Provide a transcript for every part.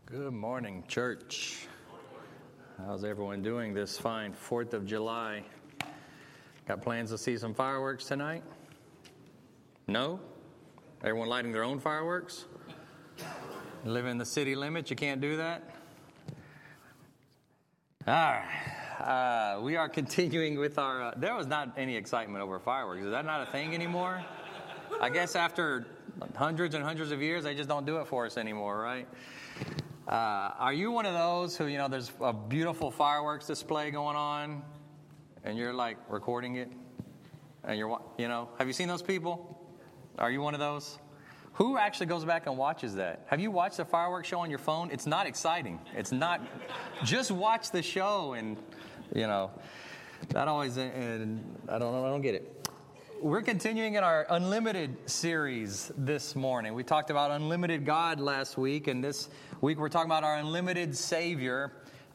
Good morning, church. How's everyone doing this fine 4th of July? Got plans to see some fireworks tonight? No? Everyone lighting their own fireworks? You live in the city limits, you can't do that? All right. We are continuing with our... there was not any excitement over fireworks. Is that not a thing anymore? I guess after hundreds and hundreds of years, they just don't do it for us anymore, right? Are you one of those who, there's a beautiful fireworks display going on and you're like recording it and have you seen those people? Are you one of those? Who actually goes back and watches that? Have you watched a fireworks show on your phone? It's not exciting. It's not, just watch the show and, that always, and I don't get it. We're continuing in our Unlimited series this morning. We talked about Unlimited God last week, and this week we're talking about our Unlimited Savior.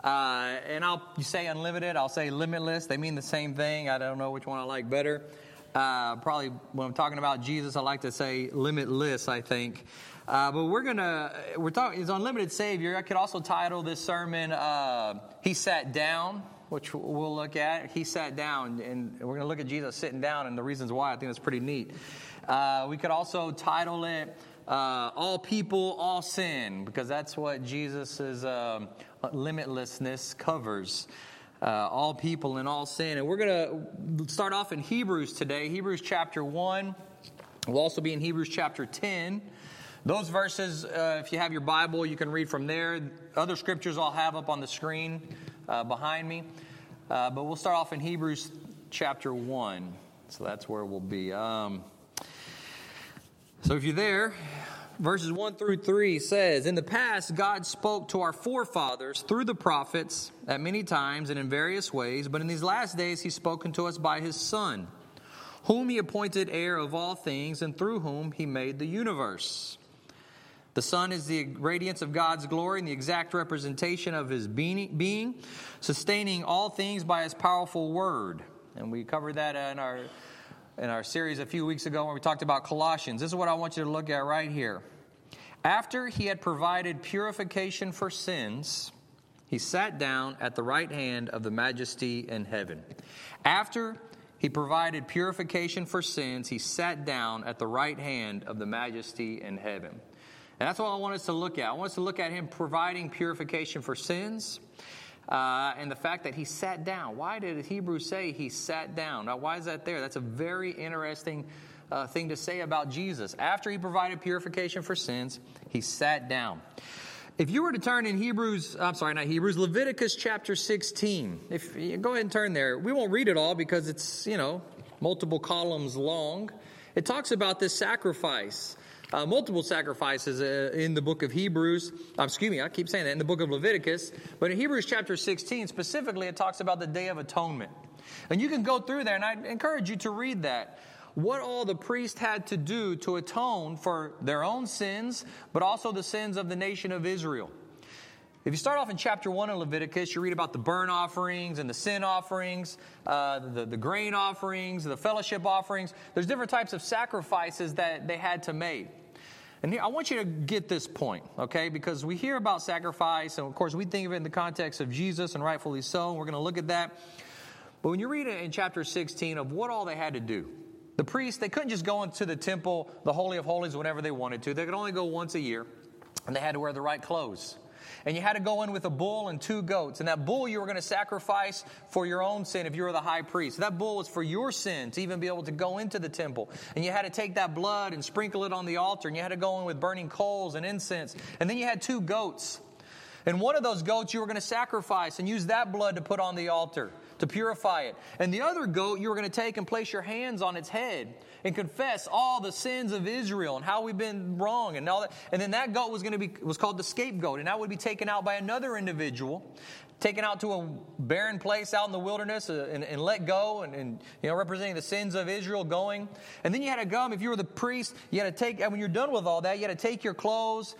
And you say unlimited, I'll say limitless. They mean the same thing. I don't know which one I like better. Probably when I'm talking about Jesus, I like to say limitless, I think. But we're talking, His Unlimited Savior. I could also title this sermon, He Sat Down, which we'll look at. He sat down, and we're going to look at Jesus sitting down and the reasons why. I think that's pretty neat. We could also title it, All People, All Sin, because that's what Jesus' limitlessness covers. All people and all sin. And we're going to start off in Hebrews today, Hebrews chapter 1. We'll also be in Hebrews chapter 10. Those verses, if you have your Bible, you can read from there. Other scriptures I'll have up on the screen behind me. But we'll start off in Hebrews chapter 1. So that's where we'll be. So if you're there, verses 1 through 3 says, In the past, God spoke to our forefathers through the prophets at many times and in various ways. But in these last days, He's spoken to us by His Son, whom He appointed heir of all things and through whom He made the universe. The Son is the radiance of God's glory and the exact representation of His being, sustaining all things by His powerful word. And we covered that in our series a few weeks ago when we talked about Colossians. This is what I want you to look at right here. After He had provided purification for sins, He sat down at the right hand of the Majesty in heaven. After He provided purification for sins, He sat down at the right hand of the Majesty in heaven. And that's what I want us to look at. I want us to look at Him providing purification for sins and the fact that He sat down. Why did Hebrews say He sat down? Now, why is that there? That's a very interesting thing to say about Jesus. After He provided purification for sins, He sat down. If you were to turn in Leviticus chapter 16. If you go ahead and turn there. We won't read it all because it's, multiple columns long. It talks about this sacrifice. Multiple sacrifices in the book of Hebrews. I keep saying that, in the book of Leviticus. But in Hebrews chapter 16, specifically, it talks about the Day of Atonement. And you can go through there, and I encourage you to read that. What all the priest had to do to atone for their own sins, but also the sins of the nation of Israel. If you start off in chapter 1 of Leviticus, you read about the burnt offerings and the sin offerings, the grain offerings, the fellowship offerings. There's different types of sacrifices that they had to make. And I want you to get this point, okay? Because we hear about sacrifice, and of course we think of it in the context of Jesus, and rightfully so, and we're going to look at that. But when you read it in chapter 16 of what all they had to do, the priests, they couldn't just go into the temple, the Holy of Holies, whenever they wanted to. They could only go once a year, and they had to wear the right clothes. And you had to go in with a bull and 2 goats. And that bull you were going to sacrifice for your own sin if you were the high priest. That bull was for your sin to even be able to go into the temple. And you had to take that blood and sprinkle it on the altar. And you had to go in with burning coals and incense. And then you had 2 goats. And one of those goats you were going to sacrifice and use that blood to put on the altar to purify it. And the other goat you were going to take and place your hands on its head and confess all the sins of Israel and how we've been wrong and all that. And then that goat was called the scapegoat, and that would be taken out by another individual, taken out to a barren place out in the wilderness and let go and representing the sins of Israel going. And then you had to come, if you were the priest, you had to take, and when you're done with all that, you had to take your clothes,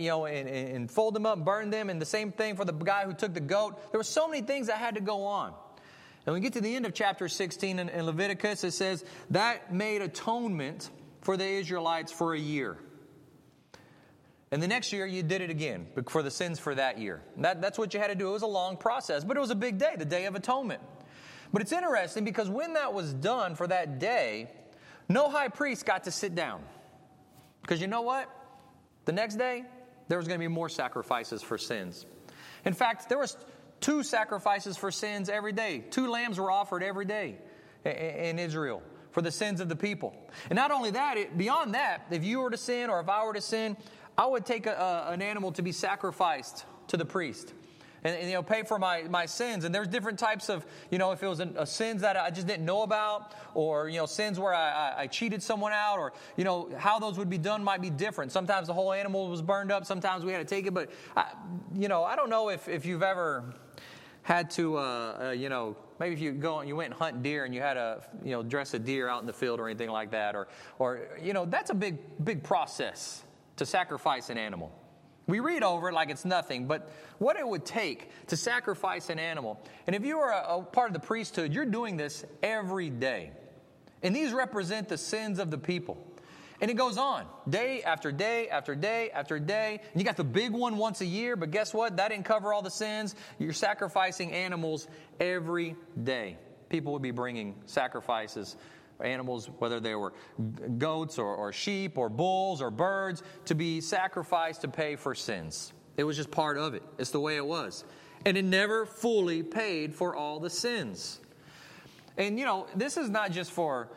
and fold them up, burn them, and the same thing for the guy who took the goat. There were so many things that had to go on. And when we get to the end of chapter 16 in Leviticus, it says that made atonement for the Israelites for a year. And the next year, you did it again for the sins for that year. That's what you had to do. It was a long process, but it was a big day, the Day of Atonement. But it's interesting because when that was done for that day, no high priest got to sit down. Because you know what? The next day, there was going to be more sacrifices for sins. In fact, there was 2 sacrifices for sins every day. 2 lambs were offered every day in Israel for the sins of the people. And not only that, beyond that, if you were to sin or if I were to sin, I would take an animal to be sacrificed to the priest and pay for my sins. And there's different types of, if it was a sins that I just didn't know about, or, sins where I cheated someone out, or, how those would be done might be different. Sometimes the whole animal was burned up. Sometimes we had to take it. But, I don't know if you've ever had to, maybe if you went and hunt deer and you had to, dress a deer out in the field or anything like that, or that's a big process to sacrifice an animal. We read over it like it's nothing, but what it would take to sacrifice an animal. And if you are a part of the priesthood, you're doing this every day. And these represent the sins of the people. And it goes on, day after day after day after day. And you got the big one once a year, but guess what? That didn't cover all the sins. You're sacrificing animals every day. People would be bringing sacrifices, animals, whether they were goats or sheep or bulls or birds, to be sacrificed to pay for sins. It was just part of it. It's the way it was. And it never fully paid for all the sins. And, this is not just for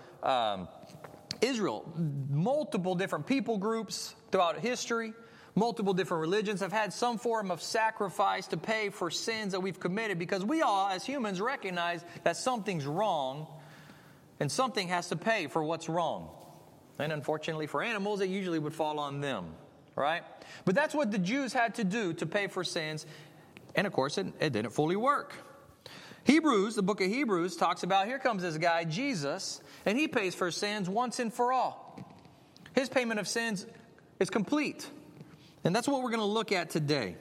Israel. Multiple different people groups throughout history, multiple different religions have had some form of sacrifice to pay for sins that we've committed, because we all, as humans, recognize that something's wrong and something has to pay for what's wrong. And unfortunately for animals, it usually would fall on them, right? But that's what the Jews had to do to pay for sins. And of course, it didn't fully work. Hebrews, the book of Hebrews, talks about, here comes this guy, Jesus, and he pays for sins once and for all. His payment of sins is complete. And that's what we're going to look at today.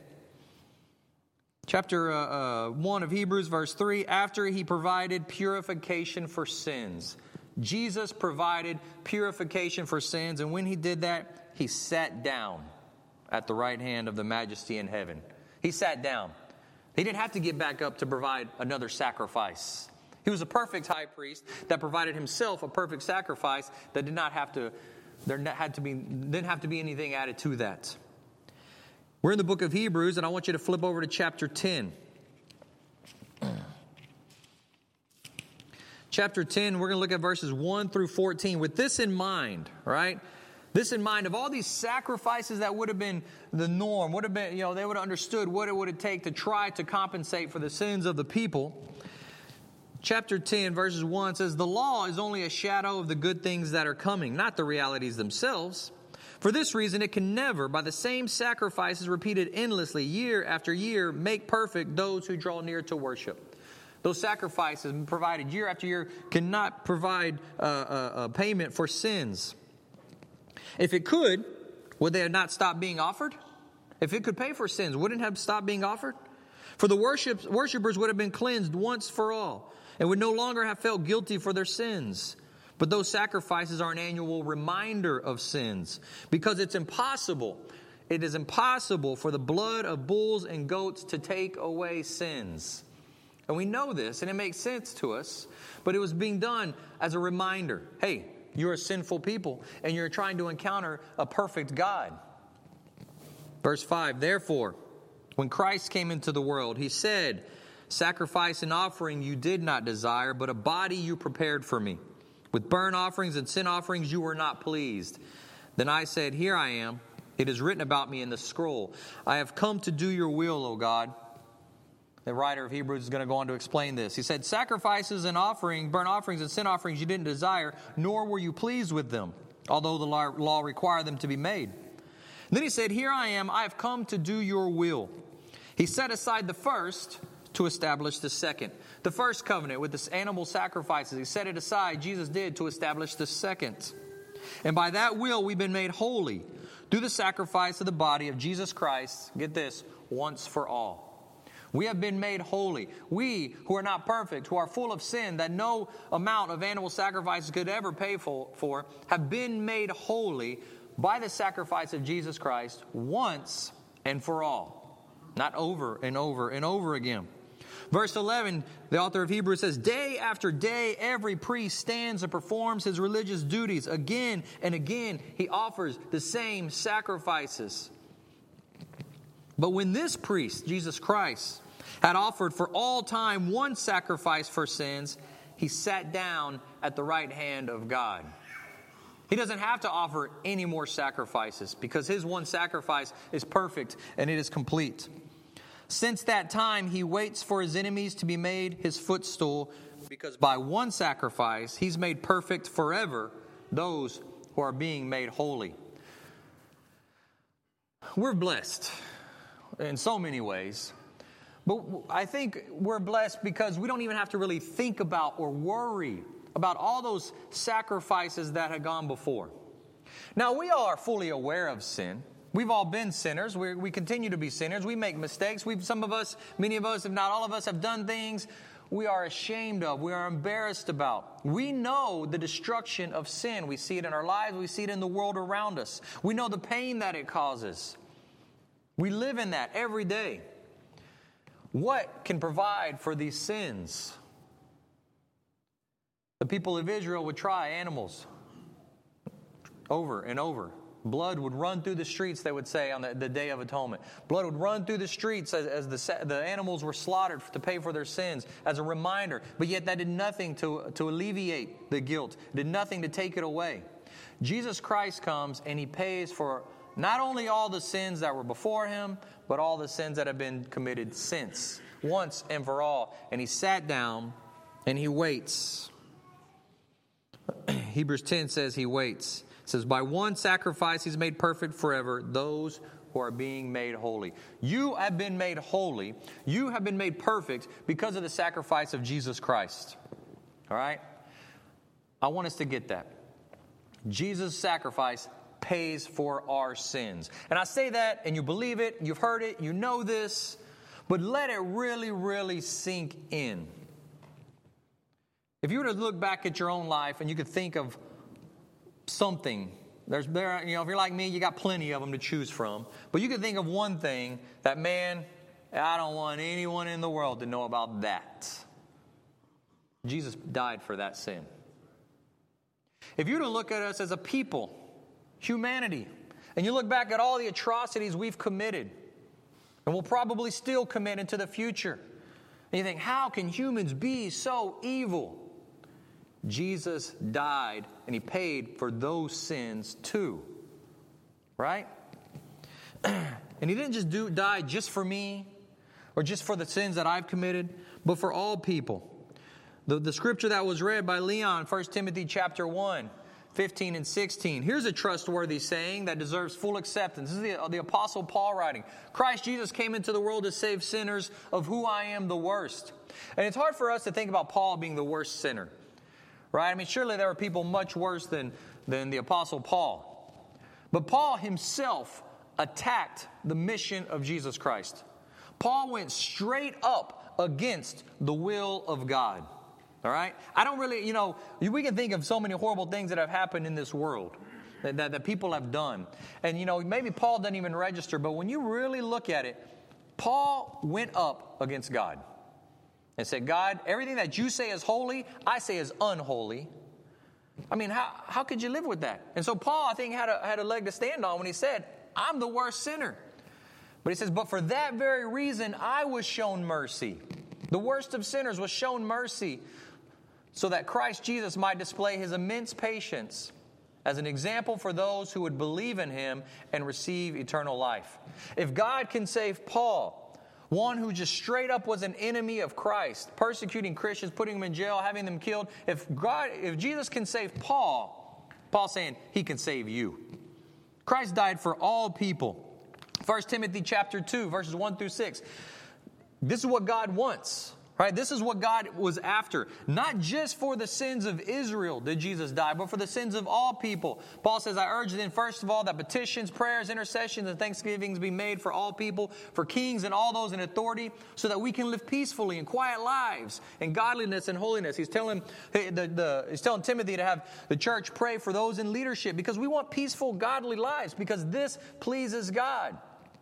Chapter 1 of Hebrews, verse 3, after he provided purification for sins. Jesus provided purification for sins, and when he did that, he sat down at the right hand of the Majesty in heaven. He sat down. He didn't have to get back up to provide another sacrifice. He was a perfect high priest that provided himself a perfect sacrifice that didn't have to be anything added to that. We're in the book of Hebrews, and I want you to flip over to chapter 10. Chapter 10, we're going to look at verses 1 through 14. With this in mind, right? This in mind, of all these sacrifices that would have been the norm, would have been, they would have understood what it would take to try to compensate for the sins of the people. Chapter 10, verses 1 says, the law is only a shadow of the good things that are coming, not the realities themselves. For this reason, it can never, by the same sacrifices repeated endlessly, year after year, make perfect those who draw near to worship. Those sacrifices provided year after year cannot provide a payment for sins. If it could, would they have not stopped being offered? If it could pay for sins, wouldn't it have stopped being offered? For the worshipers would have been cleansed once for all, and would no longer have felt guilty for their sins. But those sacrifices are an annual reminder of sins, because it is impossible for the blood of bulls and goats to take away sins. And we know this, and it makes sense to us, but it was being done as a reminder. Hey, you're a sinful people, and you're trying to encounter a perfect God. Verse 5, therefore, when Christ came into the world, he said, sacrifice and offering you did not desire, but a body you prepared for me. With burnt offerings and sin offerings you were not pleased. Then I said, here I am. It is written about me in the scroll. I have come to do your will, O God. The writer of Hebrews is going to go on to explain this. He said, sacrifices and burnt offerings and sin offerings you didn't desire, nor were you pleased with them, although the law required them to be made. And then he said, here I am. I have come to do your will. He set aside the first to establish the second. The first covenant with the animal sacrifices, he set it aside, Jesus did, to establish the second. And by that will we've been made holy through the sacrifice of the body of Jesus Christ, get this, once for all. We have been made holy. We who are not perfect, who are full of sin, that no amount of animal sacrifices could ever pay for, have been made holy by the sacrifice of Jesus Christ once and for all. Not over and over and over again. Verse 11, the author of Hebrews says, day after day, every priest stands and performs his religious duties. Again and again, he offers the same sacrifices. But when this priest, Jesus Christ, had offered for all time one sacrifice for sins, he sat down at the right hand of God. He doesn't have to offer any more sacrifices because his one sacrifice is perfect and it is complete. Since that time, he waits for his enemies to be made his footstool, because by one sacrifice, he's made perfect forever those who are being made holy. We're blessed in so many ways, but I think we're blessed because we don't even have to really think about or worry about all those sacrifices that had gone before. Now, we all are fully aware of sin. We've all been sinners. We continue to be sinners. We make mistakes. Some of us, many of us, if not all of us, have done things we are ashamed of, we are embarrassed about. We know the destruction of sin. We see it in our lives. We see it in the world around us. We know the pain that it causes. We live in that every day. What can provide for these sins? The people of Israel would try animals over and over. Blood would run through the streets, they would say, on the Day of Atonement. Blood would run through the streets as the animals were slaughtered to pay for their sins, as a reminder. But yet that did nothing to alleviate the guilt, did nothing to take it away. Jesus Christ comes and he pays for not only all the sins that were before him, but all the sins that have been committed since, once and for all. And he sat down and he waits. Hebrews 10 says he waits. It says, by one sacrifice he's made perfect forever those who are being made holy. You have been made holy. You have been made perfect because of the sacrifice of Jesus Christ. All right? I want us to get that. Jesus' sacrifice pays for our sins. And I say that, and you believe it, you've heard it, you know this, but let it really, really sink in. If you were to look back at your own life and you could think of something, if you're like me, you got plenty of them to choose from, but you could think of one thing that, man, I don't want anyone in the world to know about that. Jesus died for that sin. If you were to look at us as a people, humanity, and you look back at all the atrocities we've committed, and will probably still commit into the future, and you think, how can humans be so evil? Jesus died and he paid for those sins too. Right? And he didn't just die just for me or just for the sins that I've committed, but for all people. The scripture that was read by Leon, 1 Timothy chapter 1, 15 and 16. Here's a trustworthy saying that deserves full acceptance. This is the Apostle Paul writing. Christ Jesus came into the world to save sinners, of who I am the worst. And it's hard for us to think about Paul being the worst sinner. Right? I mean, surely there are people much worse than the Apostle Paul. But Paul himself attacked the mission of Jesus Christ. Paul went straight up against the will of God. All right? I don't really, we can think of so many horrible things that have happened in this world that people have done. And, maybe Paul doesn't even register, but when you really look at it, Paul went up against God. And said, God, everything that you say is holy, I say is unholy. I mean, how could you live with that? And so Paul, I think, had a leg to stand on when he said, I'm the worst sinner. But he says, but for that very reason, I was shown mercy. The worst of sinners was shown mercy so that Christ Jesus might display his immense patience as an example for those who would believe in him and receive eternal life. If God can save Paul, one who just straight up was an enemy of Christ, persecuting Christians, putting them in jail, having them killed. If Jesus can save Paul, Paul's saying he can save you. Christ died for all people. 1 Timothy chapter 2, verses 1 through 6. This is what God wants, Right? This is what God was after. Not just for the sins of Israel did Jesus die, but for the sins of all people. Paul says, I urge then, first of all, that petitions, prayers, intercessions, and thanksgivings be made for all people, for kings and all those in authority, so that we can live peacefully and quiet lives in godliness and holiness. He's telling Timothy to have the church pray for those in leadership, because we want peaceful, godly lives, because this pleases God.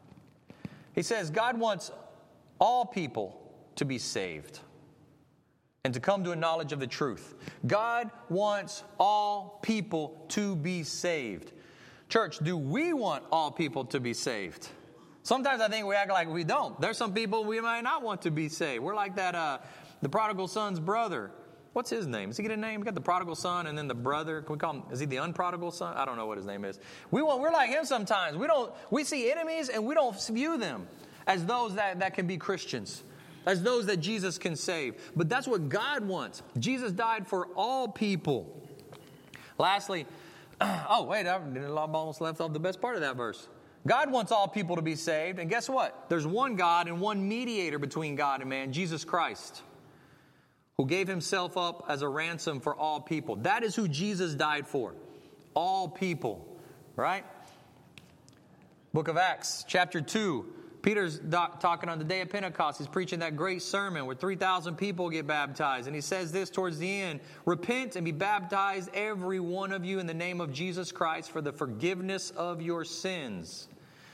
He says God wants all people to be saved and to come to a knowledge of the truth. God wants all people to be saved. Church, do we want all people to be saved? Sometimes I think we act like we don't. There's some people we might not want to be saved. We're like that, the prodigal son's brother. What's his name? Does he get a name? We got the prodigal son and then the brother. Can we call him, is he the unprodigal son? I don't know what his name is. We're like him sometimes. We see enemies and we don't view them as those that can be Christians, as those that Jesus can save. But that's what God wants. Jesus died for all people. Lastly, I almost left off the best part of that verse. God wants all people to be saved. And guess what? There's one God and one mediator between God and man, Jesus Christ, who gave himself up as a ransom for all people. That is who Jesus died for. All people. Right? Book of Acts, chapter 2. Peter's talking on the day of Pentecost. He's preaching that great sermon where 3,000 people get baptized. And he says this towards the end, repent and be baptized, every one of you, in the name of Jesus Christ for the forgiveness of your sins.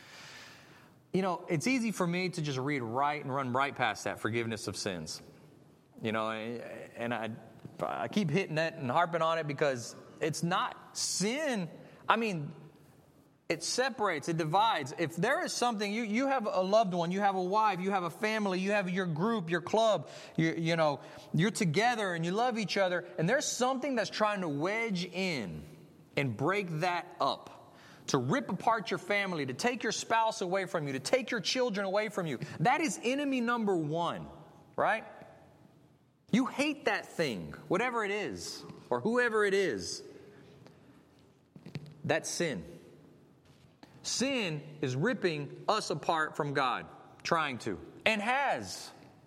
You know, it's easy for me to just read right and run right past that, forgiveness of sins. You know, and I keep hitting that and harping on it because it's not sin. I mean, it separates, it divides. If there is something, you have a loved one, you have a wife, you have a family, you have your group, your club, you're together and you love each other, and there's something that's trying to wedge in and break that up, to rip apart your family, to take your spouse away from you, to take your children away from you. That is enemy number one, right? You hate that thing, whatever it is, or whoever it is. That's sin. Sin is ripping us apart from God, trying to, and has.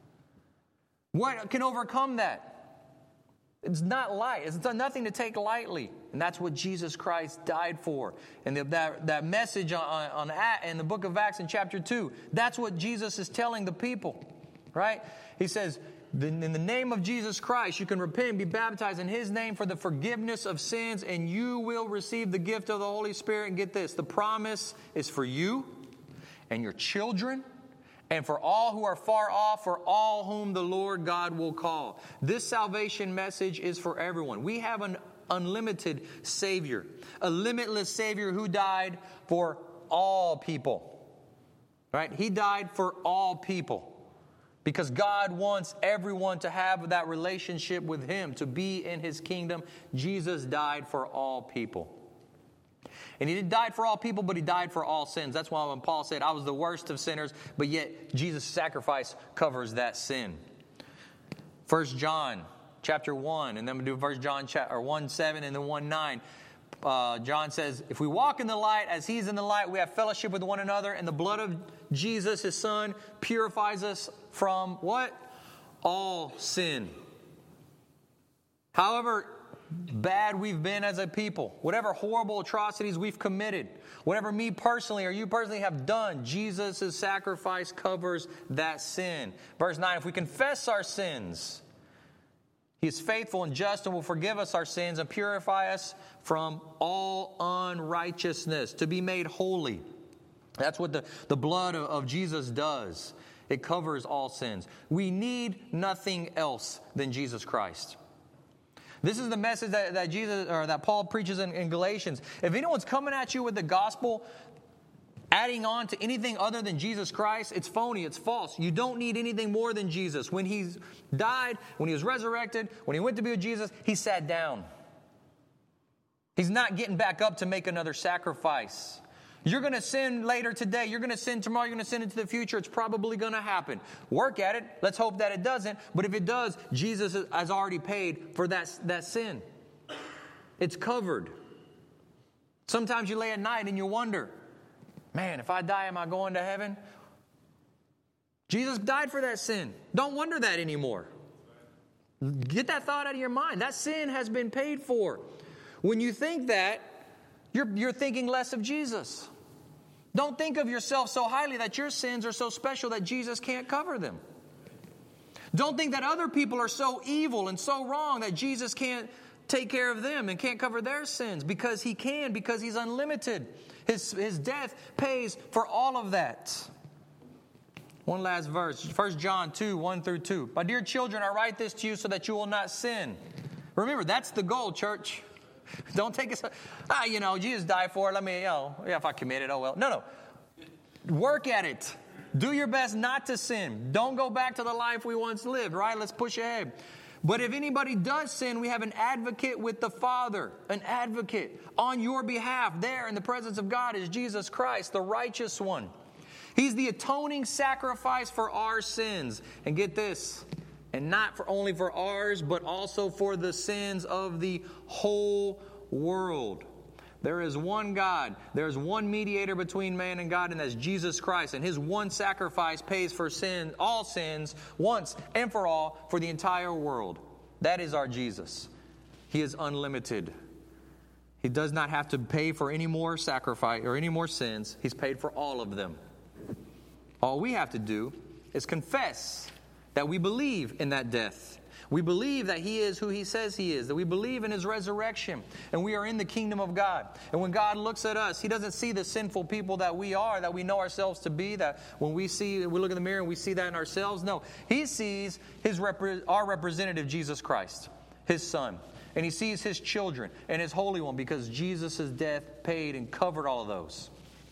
What can overcome that? It's not light. It's nothing to take lightly. And that's what Jesus Christ died for. And that message in the book of Acts in chapter 2, that's what Jesus is telling the people, right? He says, in the name of Jesus Christ, you can repent and be baptized in His name for the forgiveness of sins, and you will receive the gift of the Holy Spirit. And get this, the promise is for you and your children and for all who are far off, for all whom the Lord God will call. This salvation message is for everyone. We have an unlimited Savior, a limitless Savior who died for all people. Right? He died for all people. Because God wants everyone to have that relationship with Him, to be in His kingdom. Jesus died for all people. And He died for all people, but He died for all sins. That's why when Paul said, I was the worst of sinners, but yet Jesus' sacrifice covers that sin. 1 John chapter 1, and then we'll do 1 John 1:7 and then 1:9. John says, if we walk in the light as He's in the light, we have fellowship with one another, and the blood of Jesus, His Son, purifies us from what? All sin. However bad we've been as a people, whatever horrible atrocities we've committed, whatever me personally or you personally have done, Jesus' sacrifice covers that sin. Verse 9, if we confess our sins, He is faithful and just and will forgive us our sins and purify us from all unrighteousness, to be made holy. That's what the blood of Jesus does. It covers all sins. We need nothing else than Jesus Christ. This is the message that Paul preaches in Galatians. If anyone's coming at you with the gospel, adding on to anything other than Jesus Christ, it's phony, it's false. You don't need anything more than Jesus. When He died, when He was resurrected, when He went to be with Jesus, He sat down. He's not getting back up to make another sacrifice. You're going to sin later today. You're going to sin tomorrow. You're going to sin into the future. It's probably going to happen. Work at it. Let's hope that it doesn't. But if it does, Jesus has already paid for that sin. It's covered. Sometimes you lay at night and you wonder, man, if I die, am I going to heaven? Jesus died for that sin. Don't wonder that anymore. Get that thought out of your mind. That sin has been paid for. When you think that, you're thinking less of Jesus. Don't think of yourself so highly that your sins are so special that Jesus can't cover them. Don't think that other people are so evil and so wrong that Jesus can't take care of them and can't cover their sins, because He can, because He's unlimited. His death pays for all of that. One last verse, 1 John 2, 1 through 2. My dear children, I write this to you so that you will not sin. Remember, that's the goal, church. Don't take it, Jesus died for it. Let me, if I committed, oh well. No. Work at it. Do your best not to sin. Don't go back to the life we once lived, right? Let's push ahead. But if anybody does sin, we have an advocate with the Father. An advocate on your behalf. There in the presence of God is Jesus Christ, the righteous one. He's the atoning sacrifice for our sins. And get this, and not only for ours, but also for the sins of the whole world. There is one God. There is one mediator between man and God, and that's Jesus Christ. And His one sacrifice pays for sin, all sins, once and for all, for the entire world. That is our Jesus. He is unlimited. He does not have to pay for any more sacrifice or any more sins. He's paid for all of them. All we have to do is confess that we believe in that death. We believe that He is who He says He is, that we believe in His resurrection, and we are in the kingdom of God. And when God looks at us, He doesn't see the sinful people that we are, that we know ourselves to be, that when we look in the mirror and we see that in ourselves. No, He sees our representative, Jesus Christ, His Son. And He sees His children and His Holy One, because Jesus' death paid and covered all of those.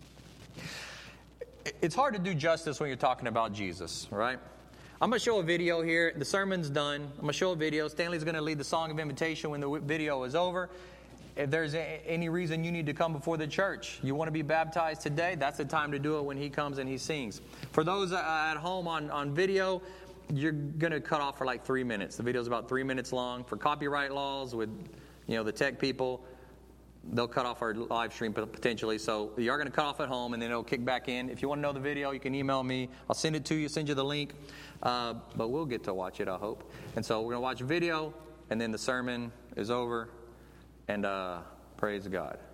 It's hard to do justice when you're talking about Jesus, right? I'm going to show a video here. The sermon's done. I'm going to show a video. Stanley's going to lead the song of invitation when the video is over. If there's any reason you need to come before the church, you want to be baptized today, that's the time to do it when he comes and he sings. For those at home on video, you're going to cut off for like 3 minutes. The video's about 3 minutes long. For copyright laws with, the tech people, they'll cut off our live stream potentially. So you are going to cut off at home, and then it'll kick back in. If you want to know the video, you can email me. I'll send it to you, send you the link. But we'll get to watch it, I hope. And so we're going to watch a video, and then the sermon is over. And praise God.